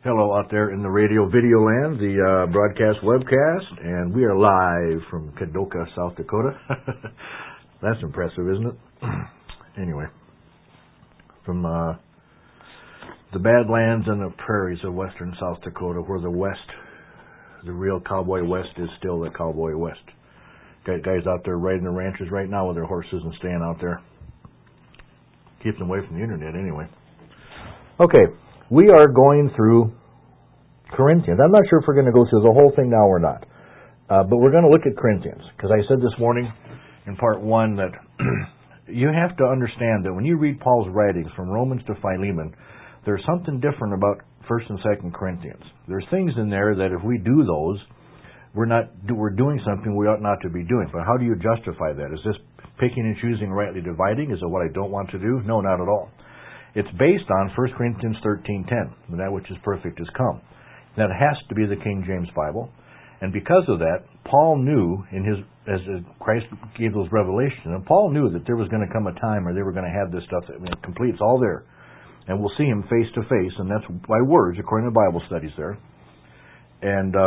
Hello out there in the radio video land, the broadcast webcast, and we are live from Kadoka, South Dakota. That's impressive, isn't it? Anyway, from the Badlands and the prairies of western South Dakota, where the West, the real Cowboy West, is still the Cowboy West. Got guys out there riding the ranches right now with their horses and staying out there. Keeps them away from the internet anyway. Okay. We are going through Corinthians. I'm not sure if we're going to go through the whole thing now or not. But we're going to look at Corinthians. Because I said this morning in part 1 that you have to understand that when you read Paul's writings from Romans to Philemon, there's something different about 1st and 2nd Corinthians. There's things in there that if we do those, we're doing something we ought not to be doing. But how do you justify that? Is this picking and choosing, rightly dividing? Is it what I don't want to do? No, not at all. It's based on 1 Corinthians 13:10, that which is perfect is come. That has to be the King James Bible. And because of that, Paul knew, as Christ gave those revelations, and Paul knew that there was going to come a time where they were going to have this stuff that complete. It's all there. And we'll see him face to face, and that's by words, according to Bible studies there. And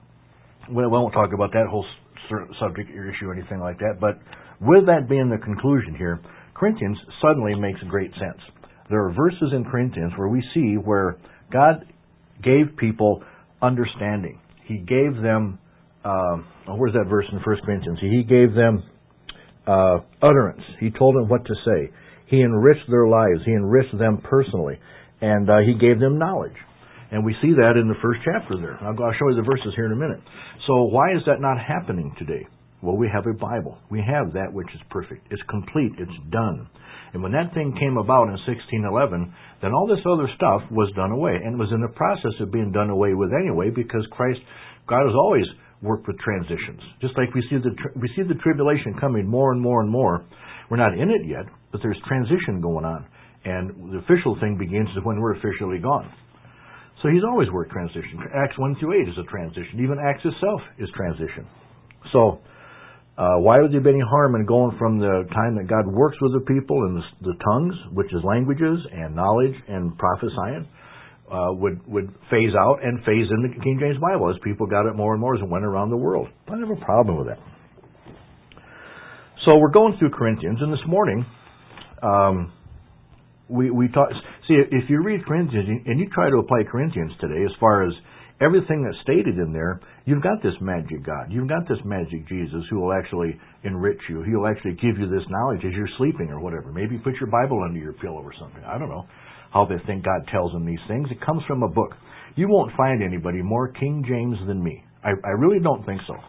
we won't talk about that whole subject or issue or anything like that, but with that being the conclusion here, Corinthians suddenly makes great sense. There are verses in Corinthians where we see where God gave people understanding. He gave them, where's that verse in 1 Corinthians? He gave them utterance. He told them what to say. He enriched their lives. He enriched them personally. And He gave them knowledge. And we see that in the first chapter there. I'll show you the verses here in a minute. So why is that not happening today? Well, we have a Bible. We have that which is perfect. It's complete. It's done. And when that thing came about in 1611, then all this other stuff was done away, and was in the process of being done away with anyway, because God has always worked with transitions. Just like we see the tribulation coming more and more and more. We're not in it yet, but there's transition going on, and the official thing begins when we're officially gone. So He's always worked transition. Acts 1 through 8 is a transition. Even Acts itself is transition. So why would there be any harm in going from the time that God works with the people and the tongues, which is languages and knowledge and prophesying, would phase out and phase in the King James Bible as people got it more and more as it went around the world? I don't have a problem with that. So we're going through Corinthians, and this morning we talk. See, if you read Corinthians and you try to apply Corinthians today, as far as everything that's stated in there, you've got this magic God. You've got this magic Jesus who will actually enrich you. He'll actually give you this knowledge as you're sleeping or whatever. Maybe put your Bible under your pillow or something. I don't know how they think God tells them these things. It comes from a book. You won't find anybody more King James than me. I really don't think so.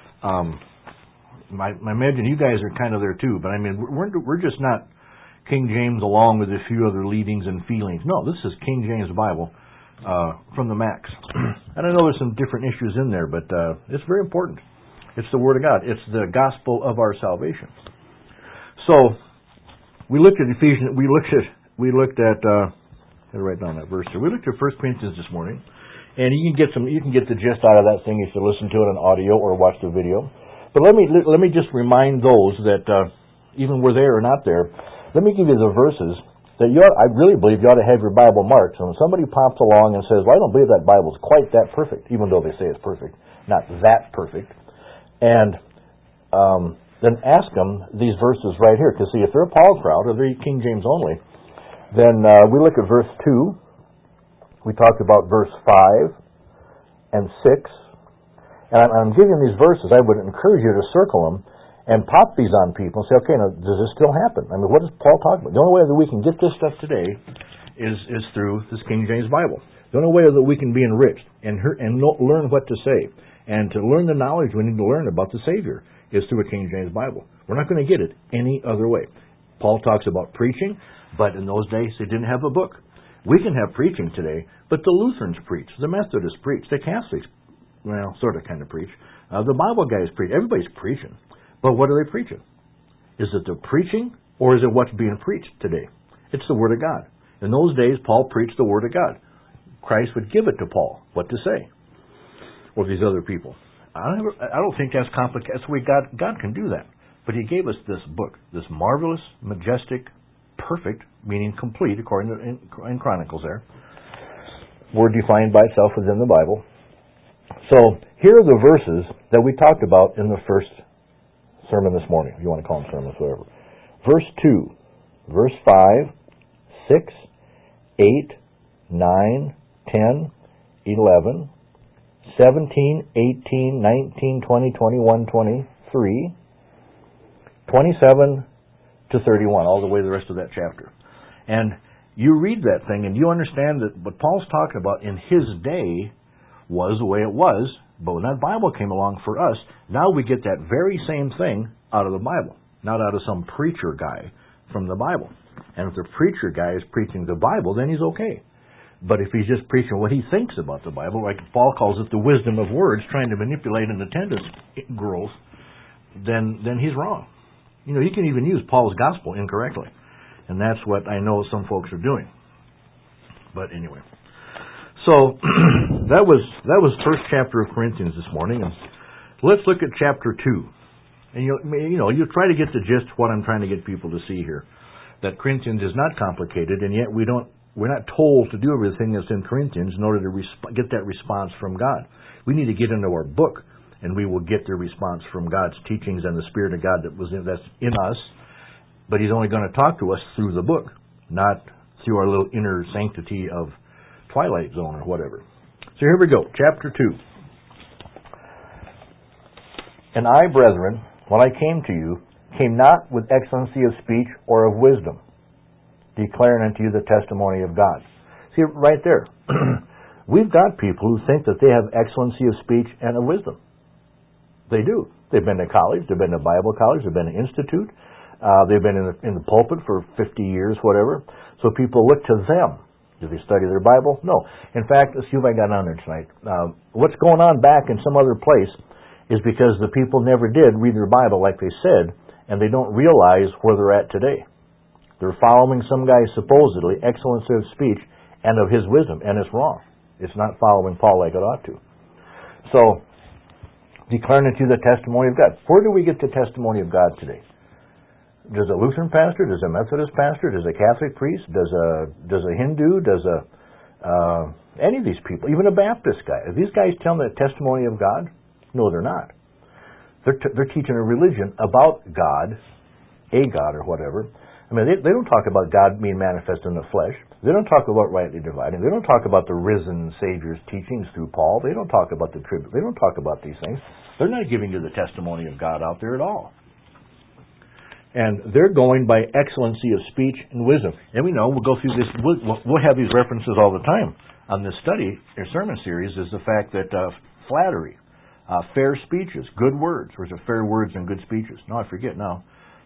I imagine you guys are kind of there too, but I mean, we're just not King James along with a few other leadings and feelings. No, this is King James Bible. From the Max. And I know there's some different issues in there, but it's very important. It's the Word of God. It's the gospel of our salvation. So we looked at Ephesians. We looked at. I'll write down that verse here. We looked at 1 Corinthians this morning, and you can get the gist out of that thing if you listen to it on audio or watch the video. But let me just remind those that even were there or not there. Let me give you the verses that I really believe you ought to have your Bible marked. So when somebody pops along and says, well, I don't believe that Bible's quite that perfect, even though they say it's perfect, not that perfect, and then ask them these verses right here. Because see, if they're a Paul crowd or they're King James only, then we look at verse 2, we talked about verse 5 and 6, and I'm giving these verses. I would encourage you to circle them and pop these on people and say, okay, now, does this still happen? I mean, what does Paul talk about? The only way that we can get this stuff today is through this King James Bible. The only way that we can be enriched and learn what to say and to learn the knowledge we need to learn about the Savior is through a King James Bible. We're not going to get it any other way. Paul talks about preaching, but in those days they didn't have a book. We can have preaching today, but the Lutherans preach, the Methodists preach, the Catholics, well, sort of kind of preach. The Bible guys preach. Everybody's preaching. But what are they preaching? Is it the preaching, or is it what's being preached today? It's the Word of God. In those days, Paul preached the Word of God. Christ would give it to Paul, what to say, or these other people. I don't think that's complicated. That's the way God can do that. But He gave us this book, this marvelous, majestic, perfect, meaning complete, according to in Chronicles there, word defined by itself within the Bible. So here are the verses that we talked about in the first sermon this morning, if you want to call them sermons, whatever. Verse 2, verse 5, 6, 8, 9, 10, 11, 17, 18, 19, 20, 21, 23, 27 to 31, all the way the rest of that chapter. And you read that thing and you understand that what Paul's talking about in his day was the way it was, but when that Bible came along for us, now we get that very same thing out of the Bible, not out of some preacher guy from the Bible. And if the preacher guy is preaching the Bible, then he's okay. But if he's just preaching what he thinks about the Bible, like Paul calls it the wisdom of words, trying to manipulate an attendance growth, then he's wrong. You know, you can even use Paul's gospel incorrectly. And that's what I know some folks are doing. But anyway. So that was first chapter of Corinthians this morning. And let's look at chapter 2. And you try to get the gist of what I'm trying to get people to see here. That Corinthians is not complicated, and yet we're not told to do everything that's in Corinthians in order to get that response from God. We need to get into our book, and we will get the response from God's teachings and the Spirit of God that's in us. But He's only going to talk to us through the book, not through our little inner sanctity of Twilight Zone or whatever. So here we go, chapter 2. And I, brethren, when I came to you, came not with excellency of speech or of wisdom, declaring unto you the testimony of God. See, right there. We've got people who think that they have excellency of speech and of wisdom. They do. They've been to college, they've been to Bible college, they've been to institute, they've been in the pulpit for 50 years, whatever. So people look to them. Do they study their Bible? No. In fact, let's see if I got on there tonight. What's going on back in some other place is because the people never did read their Bible like they said, and they don't realize where they're at today. They're following some guy supposedly excellency of speech and of his wisdom, and it's wrong. It's not following Paul like it ought to. So, declaring unto you the testimony of God. Where do we get the testimony of God today? Does a Lutheran pastor? Does a Methodist pastor? Does a Catholic priest? Does a Hindu? Does any of these people? Even a Baptist guy? Are these guys telling the testimony of God? No, they're not. They're teaching a religion about God, a God or whatever. I mean, they don't talk about God being manifest in the flesh. They don't talk about rightly dividing. They don't talk about the risen Savior's teachings through Paul. They don't talk about the tribute. They don't talk about these things. They're not giving you the testimony of God out there at all. And they're going by excellency of speech and wisdom. And we know, we'll go through this, we'll have these references all the time on this study, or sermon series, is the fact that flattery, fair speeches, good words, or is it fair words and good speeches? No, I forget now.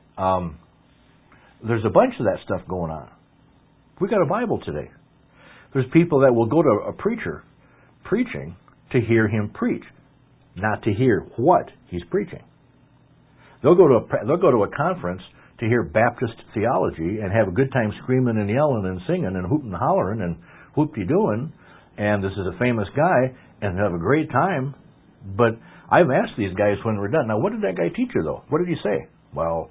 There's a bunch of that stuff going on. We got a Bible today. There's people that will go to a preacher preaching to hear him preach, not to hear what he's preaching. They'll go to a conference to hear Baptist theology and have a good time screaming and yelling and singing and hooting and hollering and whoop-de-doing, and this is a famous guy, and have a great time. But I've asked these guys when we're done, now what did that guy teach you though? What did he say? Well,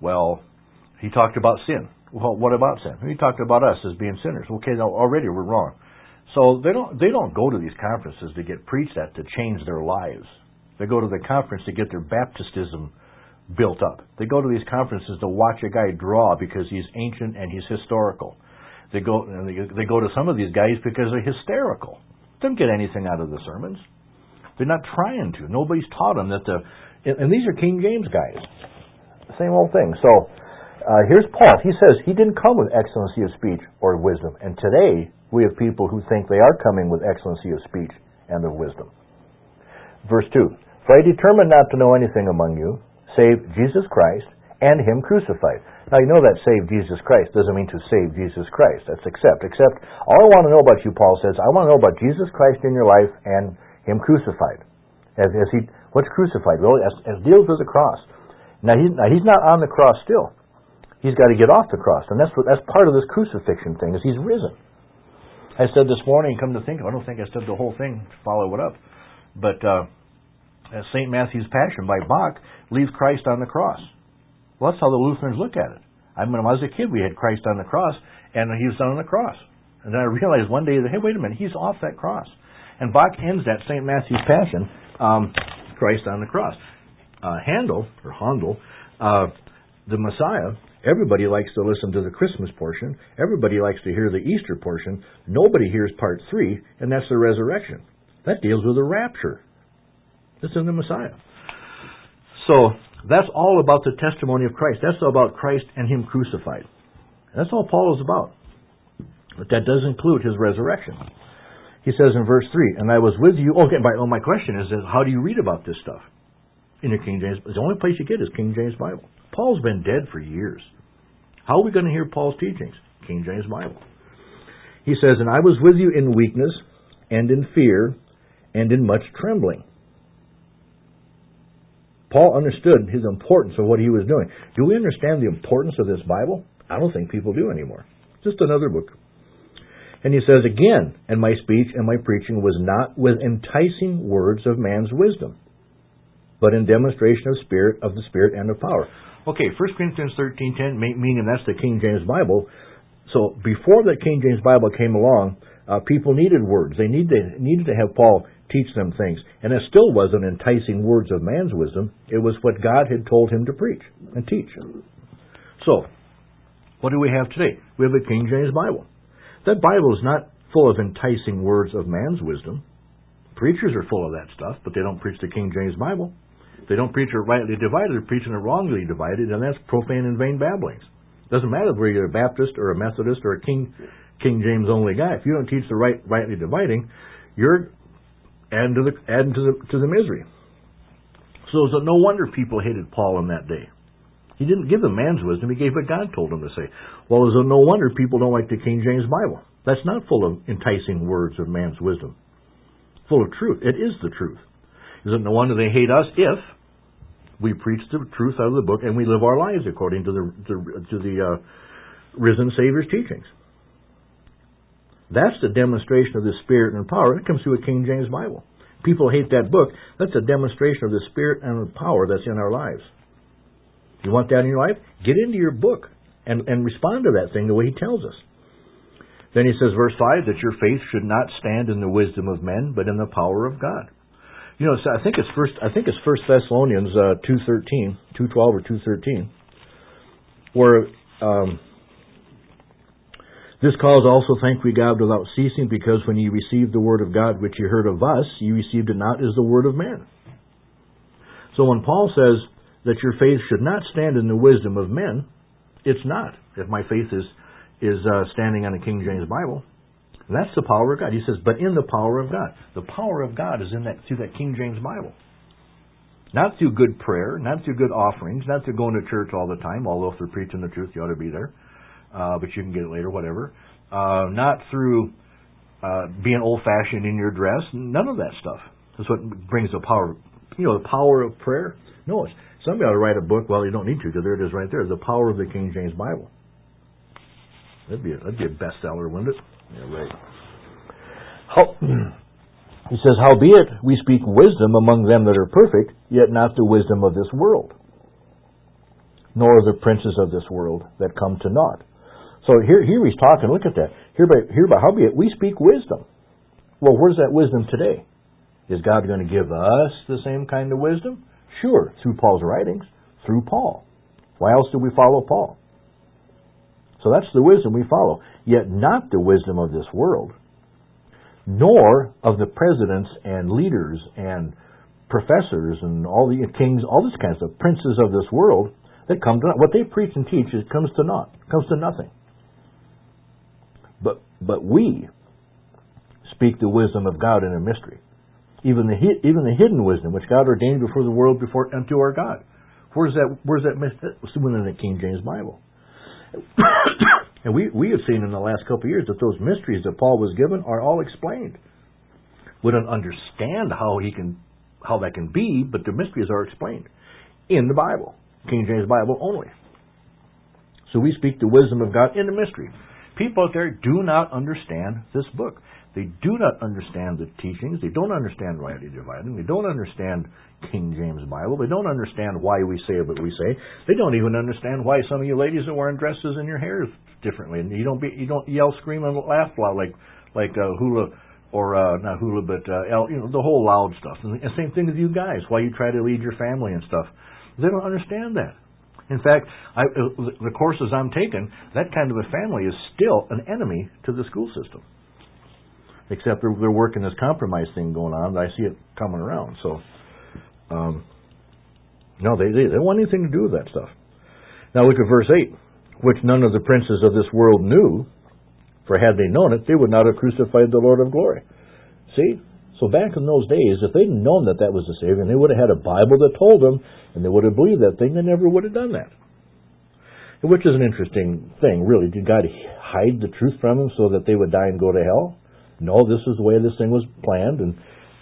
he talked about sin. Well, what about sin? He talked about us as being sinners. Okay, now already we're wrong. So they don't go to these conferences to get preached at to change their lives. They go to the conference to get their Baptistism built up. They go to these conferences to watch a guy draw because he's ancient and he's historical. They go to some of these guys because they're hysterical. They don't get anything out of the sermons. They're not trying to. Nobody's taught them that and these are King James guys. Same old thing. So here's Paul. He says he didn't come with excellency of speech or wisdom. And today we have people who think they are coming with excellency of speech and of wisdom. Verse 2. For I determined not to know anything among you save Jesus Christ and Him crucified. Now you know that save Jesus Christ doesn't mean to save Jesus Christ. That's accept. All I want to know about you, Paul says, I want to know about Jesus Christ in your life and Him crucified. What's crucified? Well, as deals with the cross. Now he's not on the cross still. He's got to get off the cross, and that's part of this crucifixion thing. Is He's risen. I said this morning, come to think of it, I don't think I said the whole thing to follow it up, but St. Matthew's Passion by Bach leaves Christ on the cross. Well, that's how the Lutherans look at it. When I was a kid, we had Christ on the cross, and He was on the cross. And then I realized one day that, hey, wait a minute, he's off that cross. And Bach ends that St. Matthew's Passion, Christ on the cross. Handel, the Messiah, everybody likes to listen to the Christmas portion. Everybody likes to hear the Easter portion. Nobody hears part 3, and that's the resurrection. That deals with the rapture. That's in the Messiah. So that's all about the testimony of Christ. That's all about Christ and Him crucified. That's all Paul is about. But that does include His resurrection. He says in verse 3, and I was with you. Okay, my question is, how do you read about this stuff? In the King James, the only place you get is King James Bible. Paul's been dead for years. How are we going to hear Paul's teachings? King James Bible. He says, and I was with you in weakness and in fear and in much trembling. Paul understood his importance of what he was doing. Do we understand the importance of this Bible? I don't think people do anymore. Just another book. And he says again, and my speech and my preaching was not with enticing words of man's wisdom, but in demonstration of the Spirit and of power. Okay, 1 Corinthians 13:10, meaning that's the King James Bible. So before the King James Bible came along, people needed words. They needed to have Paul teach them things. And it still wasn't enticing words of man's wisdom. It was what God had told him to preach and teach. So, what do we have today? We have a King James Bible. That Bible is not full of enticing words of man's wisdom. Preachers are full of that stuff, but they don't preach the King James Bible. They don't preach it rightly divided, they're preaching it wrongly divided, and that's profane and vain babblings. Doesn't matter whether you're a Baptist or a Methodist or a King James only guy. If you don't teach the rightly dividing, you're adding to the misery. So it's no wonder people hated Paul in that day. He didn't give them man's wisdom, he gave what God told him to say. Well, it's no wonder people don't like the King James Bible. That's not full of enticing words of man's wisdom. Full of truth. It is the truth. Is it no wonder they hate us if we preach the truth out of the book and we live our lives according to the risen Savior's teachings? That's the demonstration of the Spirit and power. It comes through a King James Bible. People hate that book. That's a demonstration of the Spirit and the power that's in our lives. You want that in your life? Get into your book and respond to that thing the way He tells us. Then he says, verse 5, that your faith should not stand in the wisdom of men, but in the power of God. You know, I think it's 1 Thessalonians 2:13, 2:12 or 2:13, where this cause also thank we God without ceasing, because when ye received the word of God which ye heard of us, ye received it not as the word of man. So when Paul says that your faith should not stand in the wisdom of men, it's not. If my faith is standing on a King James Bible, that's the power of God. He says, but in the power of God. The power of God is through that King James Bible. Not through good prayer, not through good offerings, not through going to church all the time, although if they're preaching the truth, you ought to be there. But you can get it later, whatever. Not through being old-fashioned in your dress. None of that stuff. That's what brings the power. The power of prayer. No, somebody ought to write a book. Well, you don't need to, because there it is right there. The power of the King James Bible. That'd be a bestseller, wouldn't it? Yeah, right. He says, howbeit we speak wisdom among them that are perfect, yet not the wisdom of this world, nor the princes of this world that come to naught. So here he's talking, look at that. Hereby, howbeit we speak wisdom. Well, where's that wisdom today? Is God going to give us the same kind of wisdom? Sure, through Paul's writings, through Paul. Why else do we follow Paul? So that's the wisdom we follow. Yet not the wisdom of this world, nor of the presidents and leaders and professors and all the kings, all this kind of stuff, princes of this world that come to naught. What they preach and teach comes to naught, comes to nothing. But we speak the wisdom of God in a mystery, even the hidden wisdom which God ordained before the world, before unto our God. Where's that mystery? It's within the King James Bible. And we have seen in the last couple of years that those mysteries that Paul was given are all explained. We don't understand how that can be, but the mysteries are explained in the Bible, King James Bible only. So we speak the wisdom of God in the mystery. People out there do not understand this book. They do not understand the teachings. They don't understand rightly dividing. They don't understand King James Bible. They don't understand why we say what we say. They don't even understand why some of you ladies are wearing dresses and your hair is differently. And you don't yell, scream, and laugh loud like hula or not hula, but the whole loud stuff. And the same thing with you guys. Why you try to lead your family and stuff. They don't understand that. In fact, the courses I'm taking, that kind of a family is still an enemy to the school system. Except they're working this compromise thing going on. I see it coming around. So, no, they don't want anything to do with that stuff. Now look at verse 8. Which none of the princes of this world knew, for had they known it, they would not have crucified the Lord of glory. See? So back in those days, if they'd known that that was the Savior, and they would have had a Bible that told them, and they would have believed that thing, they never would have done that. Which is an interesting thing, really. Did God hide the truth from them so that they would die and go to hell? No, this is the way this thing was planned, and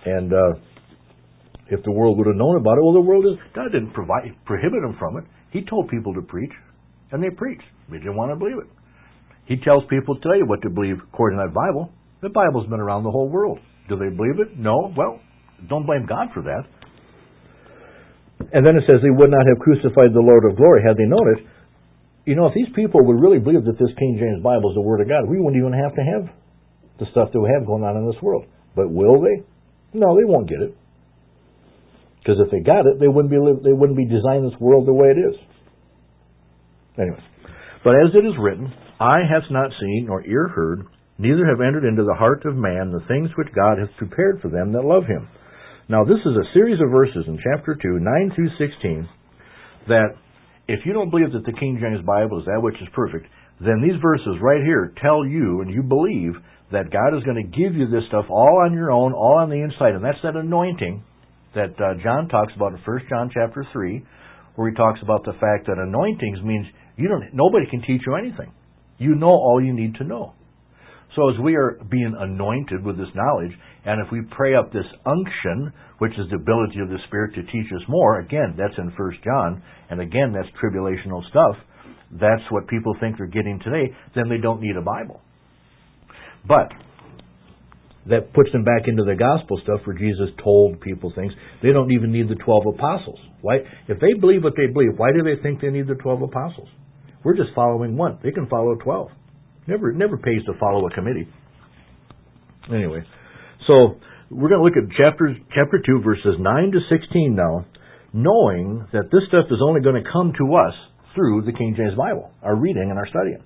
if the world would have known about it, well, God didn't prohibit them from it. He told people to preach, and they preached. They didn't want to believe it. He tells people today what to believe according to that Bible. The Bible's been around the whole world. Do they believe it? No. Well, don't blame God for that. And then it says they would not have crucified the Lord of glory had they known it. You know, if these people would really believe that this King James Bible is the Word of God, we wouldn't even have to have the stuff that we have going on in this world. But will they? No, they won't get it. Because if they got it, they wouldn't be designing this world the way it is. Anyway. But as it is written, eye hath not seen, nor ear heard, neither have entered into the heart of man the things which God hath prepared for them that love him. Now this is a series of verses in chapter 2, 9 through 16, that if you don't believe that the King James Bible is that which is perfect, then these verses right here tell you, and you believe, that God is going to give you this stuff all on your own, all on the inside. And that's that anointing that John talks about in 1 John chapter 3, where he talks about the fact that anointings means nobody can teach you anything. You know all you need to know. So as we are being anointed with this knowledge, and if we pray up this unction, which is the ability of the Spirit to teach us more, again, that's in 1 John, and again, that's tribulational stuff, that's what people think they're getting today, then they don't need a Bible. But that puts them back into the gospel stuff where Jesus told people things. They don't even need the 12 apostles. Why? If they believe what they believe, why do they think they need the 12 apostles? We're just following one. They can follow 12. Never pays to follow a committee. Anyway, so we're going to look at chapter 2, verses 9 to 16 now, knowing that this stuff is only going to come to us through the King James Bible, our reading and our studying.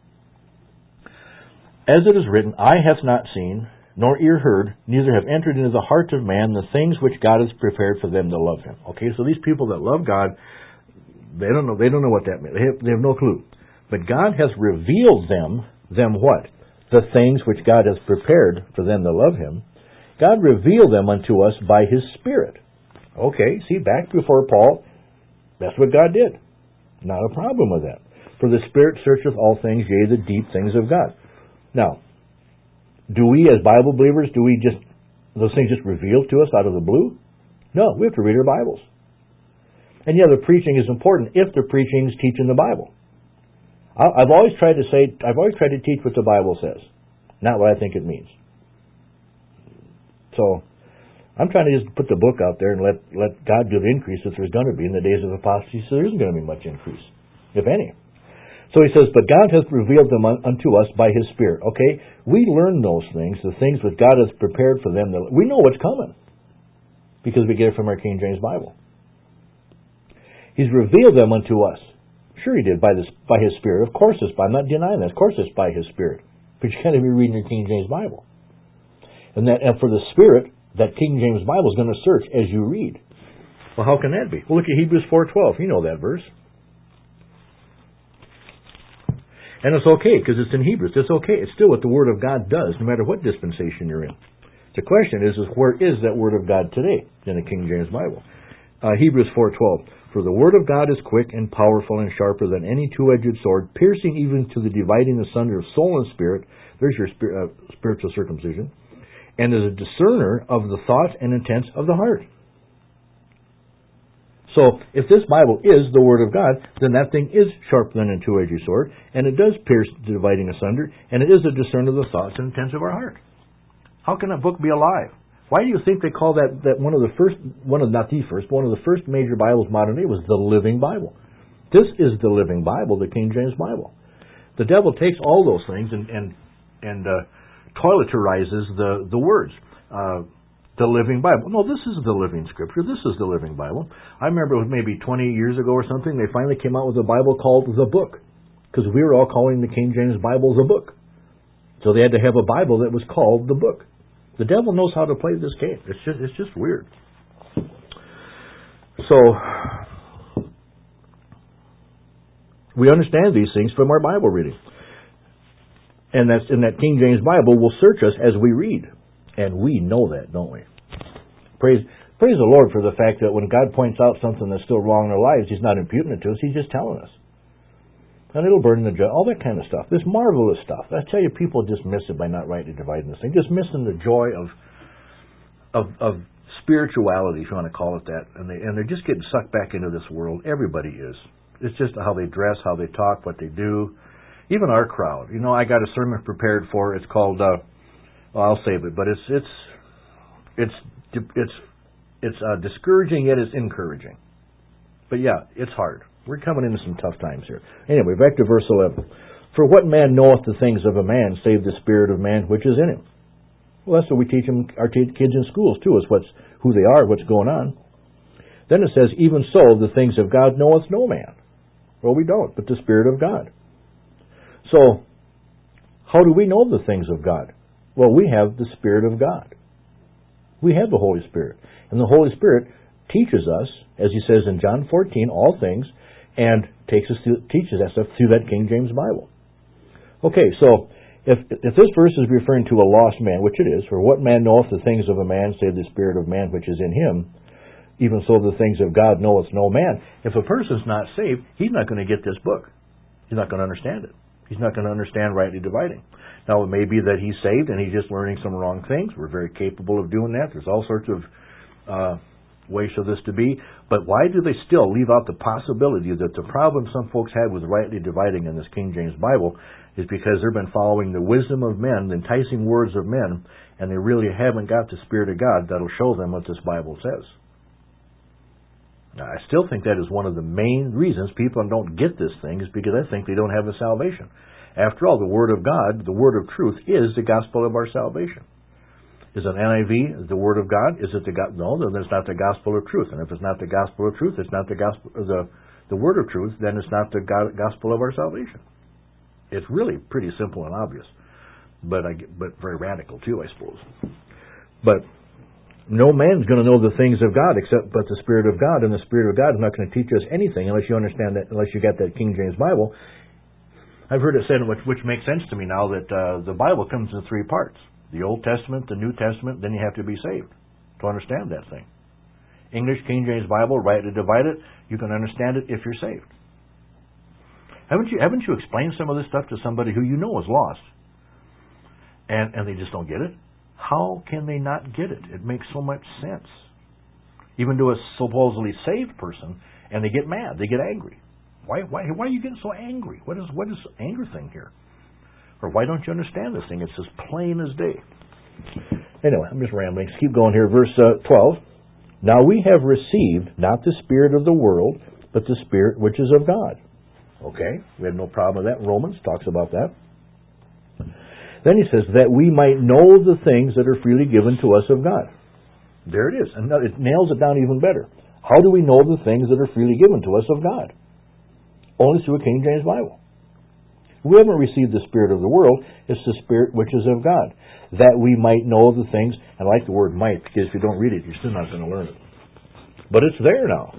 As it is written, eye hath not seen, nor ear heard, neither have entered into the heart of man the things which God has prepared for them that love him. Okay, so these people that love God, they don't know what that means. They have no clue. But God has revealed them what? The things which God has prepared for them that love him. God revealed them unto us by his Spirit. Okay, see, back before Paul, that's what God did. Not a problem with that. For the Spirit searcheth all things, yea, the deep things of God. Now, do we as Bible believers, those things just revealed to us out of the blue? No, we have to read our Bibles. And yeah, the preaching is important if the preaching is teaching the Bible. I've always tried to teach what the Bible says, not what I think it means. So, I'm trying to just put the book out there and let God do the increase that there's going to be in the days of apostasy, so there isn't going to be much increase, if any. So he says, but God hath revealed them unto us by his Spirit. Okay, we learn those things, the things that God has prepared for them. We know what's coming because we get it from our King James Bible. He's revealed them unto us. Sure he did, by his Spirit. Of course it's by, I'm not denying that. Of course it's by his Spirit. But you can't be reading your King James Bible. And for the Spirit, that King James Bible is going to search as you read. Well, how can that be? Well, look at Hebrews 4:12. You know that verse. And it's okay, because it's in Hebrews. It's okay. It's still what the Word of God does, no matter what dispensation you're in. The question is where is that Word of God today in the King James Bible? Hebrews 4:12. For the Word of God is quick and powerful and sharper than any two-edged sword, piercing even to the dividing asunder of soul and spirit. There's your spiritual circumcision. And is a discerner of the thoughts and intents of the heart. So, if this Bible is the Word of God, then that thing is sharper than a two-edged sword, and it does pierce the dividing asunder, and it is a discerner of the thoughts and intents of our heart. How can a book be alive? Why do you think they call that one of the first major Bibles modern day was the Living Bible? This is the Living Bible, the King James Bible. The devil takes all those things and toileterizes the words. The Living Bible. No, this is the Living Scripture. This is the Living Bible. I remember maybe 20 years ago or something, they finally came out with a Bible called the Book, because we were all calling the King James Bible the Book. So they had to have a Bible that was called the Book. The devil knows how to play this game. It's just weird. So we understand these things from our Bible reading. And that's in that King James Bible will search us as we read. And we know that, don't we? Praise the Lord for the fact that when God points out something that's still wrong in our lives, He's not imputing it to us, He's just telling us. And it'll burden the joy, all that kind of stuff. This marvelous stuff. I tell you, people just miss it by not rightly dividing this thing. Just missing the joy of spirituality, if you want to call it that. And they're just getting sucked back into this world. Everybody is. It's just how they dress, how they talk, what they do. Even our crowd. You know, I got a sermon prepared for. It's called. I'll save it, but it's discouraging yet it's encouraging. But yeah, it's hard. We're coming into some tough times here. Anyway, back to verse 11. For what man knoweth the things of a man, save the spirit of man which is in him? Well, that's what we teach our kids in schools too, is who they are, what's going on. Then it says, even so, the things of God knoweth no man. Well, we don't, but the Spirit of God. So, how do we know the things of God? Well, we have the Spirit of God. We have the Holy Spirit. And the Holy Spirit teaches us, as He says in John 14, all things, and teaches us through that King James Bible. Okay, so if this verse is referring to a lost man, which it is, for what man knoweth the things of a man, save the spirit of man which is in him, even so the things of God knoweth no man. If a person's not saved, he's not going to get this book. He's not going to understand it. He's not going to understand rightly dividing. Now, it may be that he's saved and he's just learning some wrong things. We're very capable of doing that. There's all sorts of ways for this to be. But why do they still leave out the possibility that the problem some folks had with rightly dividing in this King James Bible is because they've been following the wisdom of men, the enticing words of men, and they really haven't got the Spirit of God that'll show them what this Bible says. Now, I still think that is one of the main reasons people don't get this thing, is because I think they don't have a salvation. After all, the Word of God, the Word of truth, is the gospel of our salvation. Is an NIV the Word of God? Is it the God? No, then it's not the gospel of truth. And if it's not the gospel of truth, it's not the gospel, the Word of truth. Then it's not the gospel of our salvation. It's really pretty simple and obvious, but very radical too, I suppose. But no man's going to know the things of God but the Spirit of God, and the Spirit of God is not going to teach us anything unless you understand that. Unless you got that King James Bible. I've heard it said, which makes sense to me now, that the Bible comes in three parts. The Old Testament, the New Testament, then you have to be saved to understand that thing. English King James Bible, rightly divide it, you can understand it if you're saved. Haven't you explained some of this stuff to somebody who you know is lost? And they just don't get it? How can they not get it? It makes so much sense. Even to a supposedly saved person, and they get mad, they get angry. Why are you getting so angry? What is the anger thing here? Or why don't you understand this thing? It's as plain as day. Anyway, I'm just rambling. Let's keep going here. Verse 12. Now we have received not the spirit of the world, but the Spirit which is of God. Okay, we have no problem with that. Romans talks about that. Then he says, that we might know the things that are freely given to us of God. There it is. And it nails it down even better. How do we know the things that are freely given to us of God? Only through a King James Bible. We haven't received the spirit of the world. It's the Spirit which is of God. That we might know the things. I like the word might, because if you don't read it, you're still not going to learn it. But it's there now.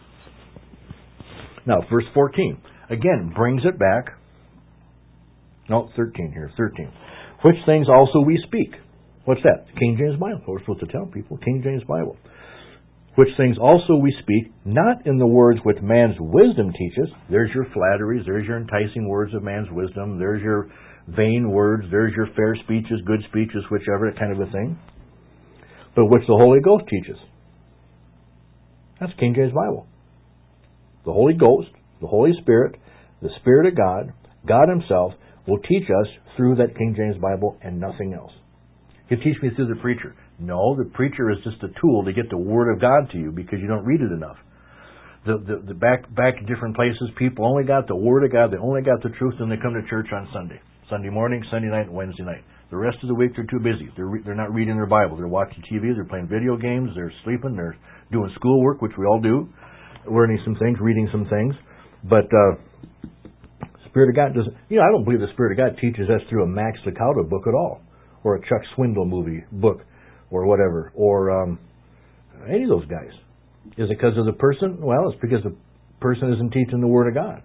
Now, verse 14. Again, brings it back. No, 13 here. 13. Which things also we speak. What's that? King James Bible. We're supposed to tell people. King James Bible. Which things also we speak, not in the words which man's wisdom teaches. There's your flatteries, there's your enticing words of man's wisdom, there's your vain words, there's your fair speeches, good speeches, whichever kind of a thing. But which the Holy Ghost teaches. That's King James Bible. The Holy Ghost, the Holy Spirit, the Spirit of God, God Himself will teach us through that King James Bible and nothing else. He'll teach me through the preacher. No, the preacher is just a tool to get the Word of God to you because you don't read it enough. The back in different places, people only got the Word of God. They only got the truth, and they come to church on Sunday. Sunday morning, Sunday night, and Wednesday night. The rest of the week, they're too busy. They're not reading their Bible. They're watching TV. They're playing video games. They're sleeping. They're doing schoolwork, which we all do, learning some things, reading some things. But Spirit of God doesn't. I don't believe the Spirit of God teaches us through a Max Lucado book at all, or a Chuck Swindoll movie book, or whatever, or any of those guys. Is it because of the person? Well, it's because the person isn't teaching the Word of God.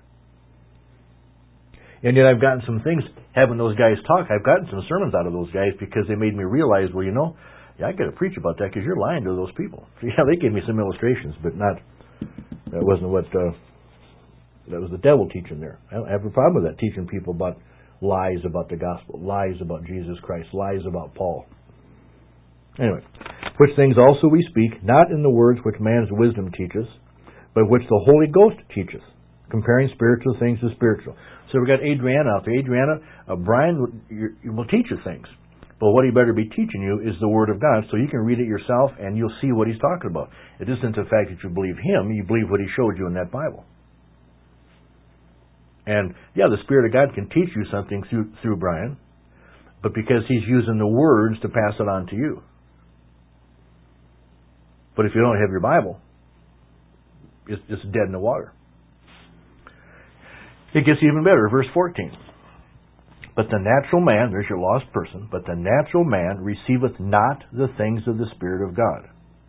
And yet I've gotten some things, having those guys talk, I've gotten some sermons out of those guys because they made me realize, well, I got to preach about that because you're lying to those people. So, they gave me some illustrations, but that wasn't what, that was the devil teaching there. I don't have a problem with that, teaching people about lies about the gospel, lies about Jesus Christ, lies about Paul. Anyway, which things also we speak, not in the words which man's wisdom teaches, but which the Holy Ghost teacheth, comparing spiritual things with spiritual. So we got Adriana out there. Adriana, Brian will teach you things. But what he better be teaching you is the Word of God, so you can read it yourself and you'll see what he's talking about. It isn't the fact that you believe him, you believe what he showed you in that Bible. And, the Spirit of God can teach you something through Brian, but because he's using the words to pass it on to you. But if you don't have your Bible, it's dead in the water. It gets even better. Verse 14. But the natural man, there's your lost person, but the natural man receiveth not the things of the Spirit of God.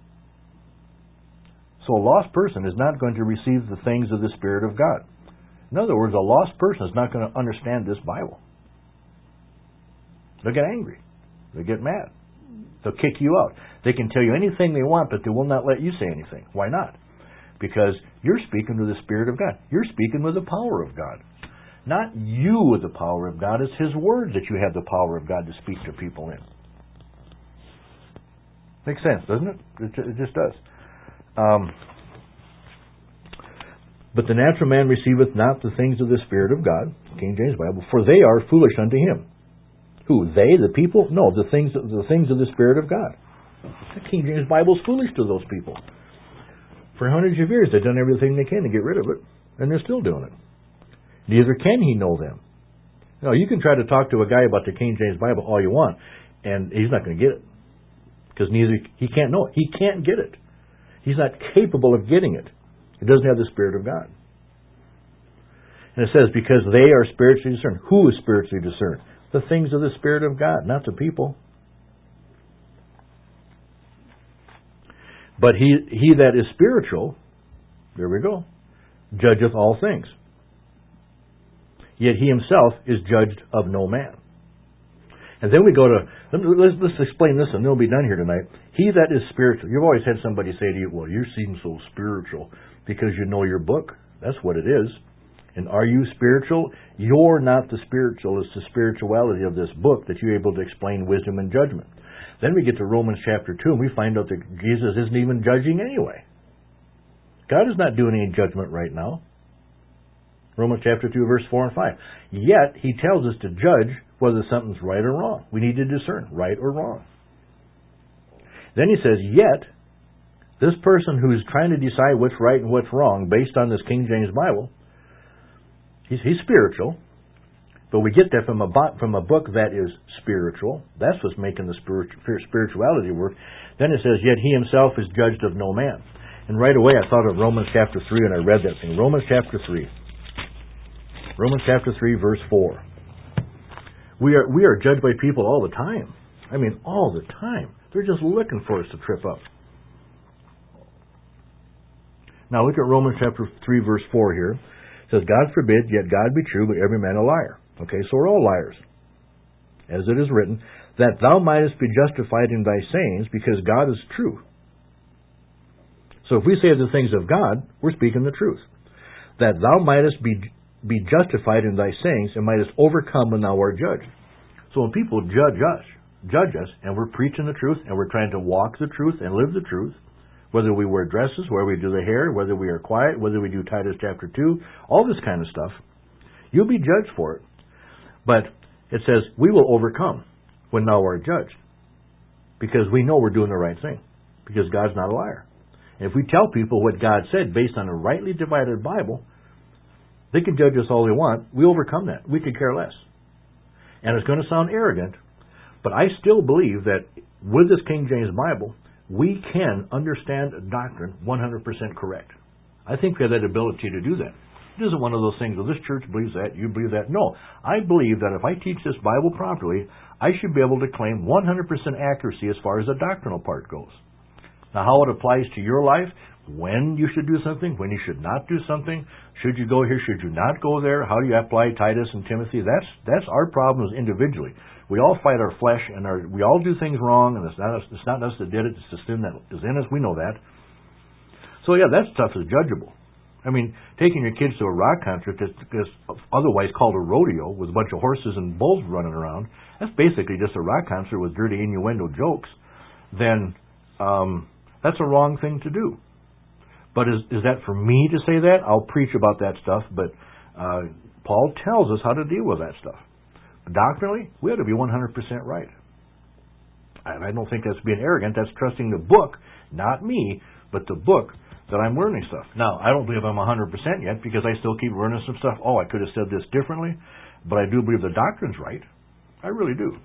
So a lost person is not going to receive the things of the Spirit of God. In other words, a lost person is not going to understand this Bible. They'll get angry. They'll get mad. They'll kick you out. They can tell you anything they want, but they will not let you say anything. Why not? Because you're speaking to the Spirit of God. You're speaking with the power of God. Not you with the power of God. It's His Word that you have the power of God to speak to people in. Makes sense, doesn't it? It just does. But the natural man receiveth not the things of the Spirit of God, King James Bible, for they are foolish unto him. Who? They? The people? No, the things of the Spirit of God. The King James Bible is foolish to those people. For hundreds of years, they've done everything they can to get rid of it, and they're still doing it. Neither can he know them. You can try to talk to a guy about the King James Bible all you want, and he's not going to get it. Because he can't know it. He can't get it. He's not capable of getting it. He doesn't have the Spirit of God. And it says, because they are spiritually discerned. Who is spiritually discerned? The things of the Spirit of God, not the people. But he that is spiritual, there we go, judgeth all things. Yet he himself is judged of no man. And then we go to, let's explain this and then we'll be done here tonight. He that is spiritual. You've always had somebody say to you, well, you seem so spiritual because you know your book. That's what it is. And are you spiritual? You're not the spiritual. It's the spirituality of this book that you're able to explain wisdom and judgment. Then we get to Romans chapter 2 and we find out that Jesus isn't even judging anyway. God is not doing any judgment right now. Romans chapter 2 verse 4 and 5. Yet He tells us to judge whether something's right or wrong. We need to discern right or wrong. Then He says, yet this person who's trying to decide what's right and what's wrong based on this King James Bible, he's spiritual, but we get that from a book that is spiritual. That's what's making the spirituality work. Then it says, yet he himself is judged of no man. And right away I thought of Romans chapter 3 and I read that thing. Romans chapter 3. Romans chapter 3 verse 4. We are judged by people all the time. I mean, all the time. They're just looking for us to trip up. Now look at Romans chapter 3 verse 4 here. It says, God forbid, yet God be true, but every man a liar. Okay, so we're all liars. As it is written, that thou mightest be justified in thy sayings, because God is true. So if we say the things of God, we're speaking the truth. That thou mightest be justified in thy sayings, and mightest overcome when thou art judged. So when people judge us, and we're preaching the truth, and we're trying to walk the truth and live the truth, whether we wear dresses, whether we do the hair, whether we are quiet, whether we do Titus chapter 2, all this kind of stuff, you'll be judged for it. But it says, we will overcome when thou art judged. because we know we're doing the right thing, because God's not a liar. And if we tell people what God said based on a rightly divided Bible, they can judge us all they want. We overcome that. We could care less. And it's going to sound arrogant, but I still believe that with this King James Bible, we can understand doctrine 100% correct. I think we have that ability to do that. It isn't one of those things, well, this church believes that, you believe that. No, I believe that if I teach this Bible properly, I should be able to claim 100% accuracy as far as the doctrinal part goes. Now, how it applies to your life, when you should do something, when you should not do something, should you go here, should you not go there, how do you apply Titus and Timothy, that's our problems individually. We all fight our flesh, and we all do things wrong, and it's not us that did it, it's the sin that is in us, we know that. So yeah, that stuff is judgeable. I mean, taking your kids to a rock concert that's otherwise called a rodeo with a bunch of horses and bulls running around, that's basically just a rock concert with dirty innuendo jokes, then that's a wrong thing to do. But is that for me to say that? I'll preach about that stuff, but Paul tells us how to deal with that stuff. Doctrinally, we ought to be 100% right. And I don't think that's being arrogant. That's trusting the book, not me, but the book that I'm learning stuff. Now, I don't believe I'm 100% yet because I still keep learning some stuff. Oh, I could have said this differently, but I do believe the doctrine's right. I really do.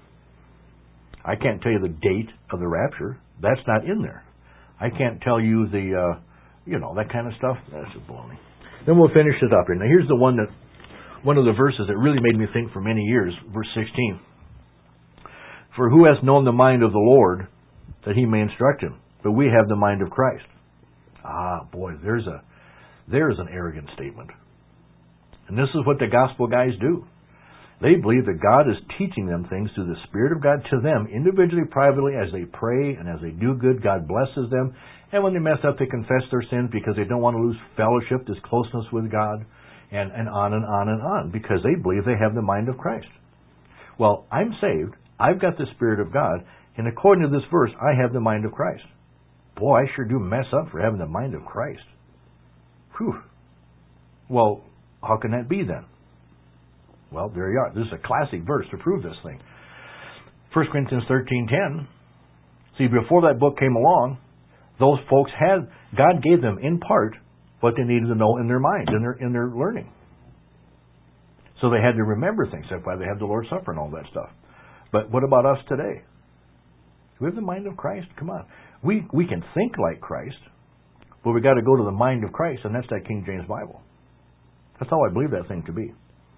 I can't tell you the date of the rapture. That's not in there. I can't tell you the, that kind of stuff. That's a baloney. Then we'll finish it up here. Now, here's the one of the verses that really made me think for many years, verse 16. For who has known the mind of the Lord that he may instruct him? But we have the mind of Christ. Ah, boy, there's an arrogant statement. And this is what the gospel guys do. They believe that God is teaching them things through the Spirit of God to them, individually, privately, as they pray and as they do good, God blesses them. And when they mess up, they confess their sins because they don't want to lose fellowship, this closeness with God, and on and on and on, because they believe they have the mind of Christ. Well, I'm saved, I've got the Spirit of God, and according to this verse, I have the mind of Christ. Boy, I sure do mess up for having the mind of Christ. Whew. Well, how can that be then? Well, there you are. This is a classic verse to prove this thing. 1 Corinthians 13:10. See, before that book came along, those folks God gave them in part what they needed to know in their mind, in their learning. So they had to remember things. That's why they have the Lord's Supper and all that stuff. But what about us today? Do we have the mind of Christ? Come on. We can think like Christ, but we got to go to the mind of Christ, and that's that King James Bible. That's how I believe that thing to be.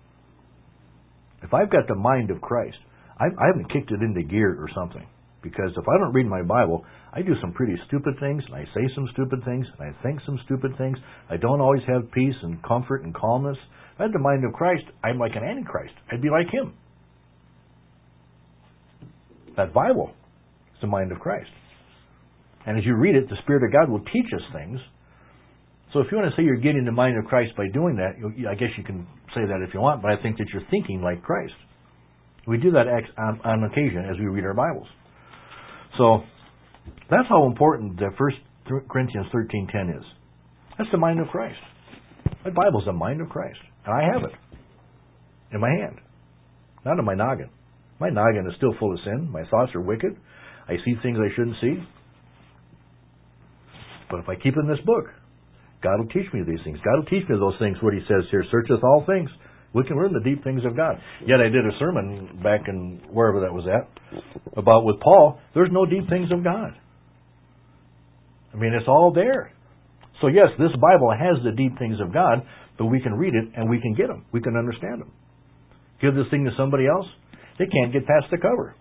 If I've got the mind of Christ, I haven't kicked it into gear or something. Because if I don't read my Bible, I do some pretty stupid things, and I say some stupid things, and I think some stupid things. I don't always have peace and comfort and calmness. If I had the mind of Christ, I'm like an antichrist. I'd be like him. That Bible is the mind of Christ. And as you read it, the Spirit of God will teach us things. So if you want to say you're getting the mind of Christ by doing that, I guess you can say that if you want, but I think that you're thinking like Christ. We do that on occasion as we read our Bibles. So that's how important the 1 Corinthians 13:10 is. That's the mind of Christ. My Bible's the mind of Christ. And I have it in my hand, not in my noggin. My noggin is still full of sin. My thoughts are wicked. I see things I shouldn't see. But if I keep in this book, God will teach me these things. God will teach me those things, what he says here, searcheth all things. We can learn the deep things of God. Yet I did a sermon back in wherever that was at, about with Paul, there's no deep things of God. I mean, it's all there. So yes, this Bible has the deep things of God, but we can read it and we can get them. We can understand them. Give this thing to somebody else, they can't get past the cover.